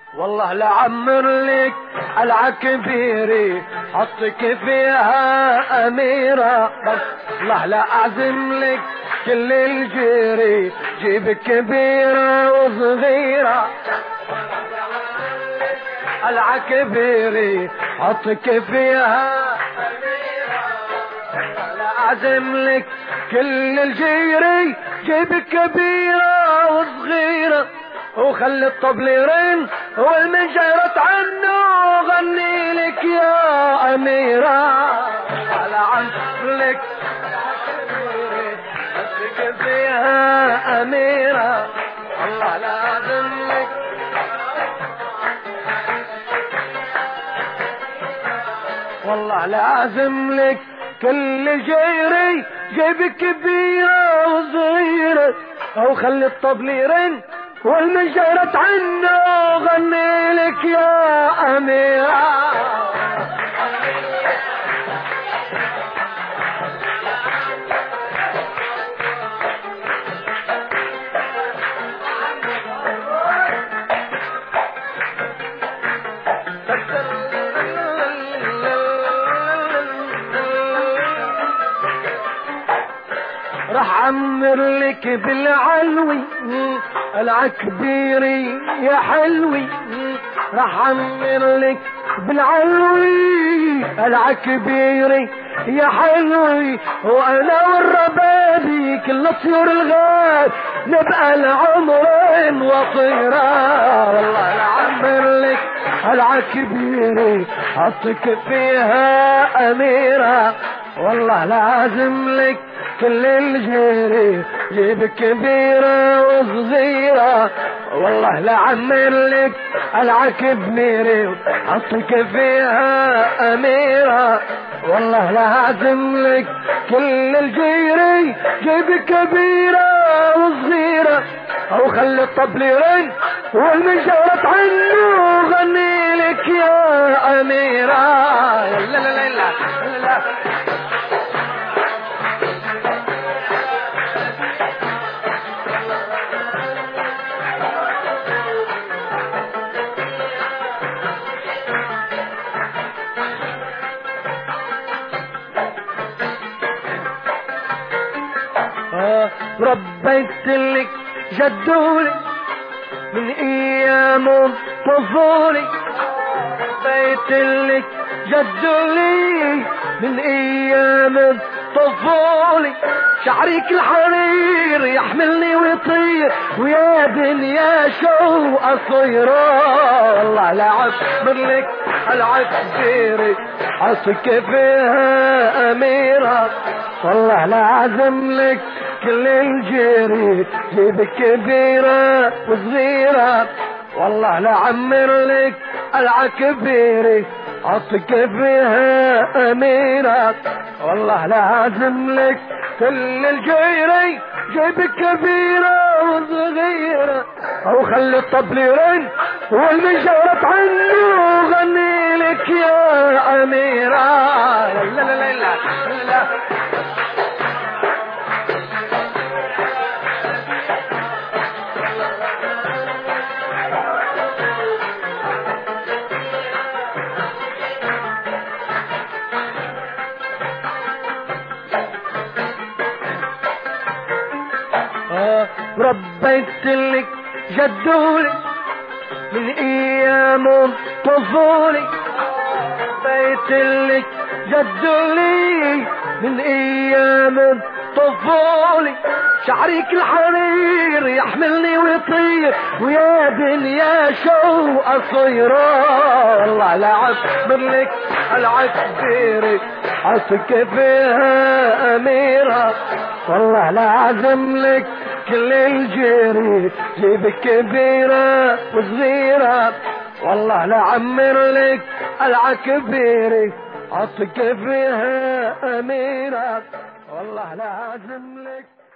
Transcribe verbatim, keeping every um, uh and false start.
والله لعمر لك العكبيري حطك فيها أميرة، بس والله لا أعزم لك كل الجيري جيب كبيرة وصغيرة. العكبيري حطك فيها أميرة، لا أعزم لك كل الجيري جيب كبيرة وصغيرة، وخلي الطبل يرن والمنجرة عنه غني لك يا أميرة. على عمرك حطك فيها أميرة، الله لازم لك والله لازم لك كل جيري جيب كبيرة وصغيرة، او خلي الطبل يرن والمنجرة عنه غني لك يا أميرة. راح عمر لك بالعلوي العكبيري يا حلوي، راح عمر لك بالعلوي العكبيري يا حلوي، وانا والربابي كل طيور الغاب نبقى العمرين وطيرة. والله لعمر لك العكبيري حطك فيها أميرة، والله لازم لك كل الجيري جيب كبيرة وصغيرة، والله لعمر لك العكبيري حطك فيها أميرة، والله لازم لك كل الجيري جيب كبيرة وصغيرة، او خلي الطبل يرن والمنجرة عنه غني لك يا أميرة. لا لا لا لا لا ربيت لك جدولي من ايام طفولي، ربيت لك جدولي من ايام طفولي، شعرك الحرير يحملني ويطير ويا دنيا شو اصيره. والله لعمر لك العكبيري حطك فيها أميرة، والله لازم لك كل الجيري جيب كبيرة وصغيرة، والله لعمر لك العكبيري حطك فيها أميرة، والله لازم لك كل الجيري جيب كبيرة وصغيرة، او خلي الطبل يرن والمنجرة عنه غني لك يا أميرة. لا لا لا لا لا ربيت لك جدولي من ايام طفولي، ربيت لك جدولي من ايام طفولي، شعرك الحرير يحملني ويطير ويا دنيا شو اصيره. والله لعمر لك العكبيري حطك فيها أميرة، والله لازم لك كل الجيري جيب كبيرة وصغيرة، والله لعمر لك العكبيري حطك فيها أميرة، والله لازم لك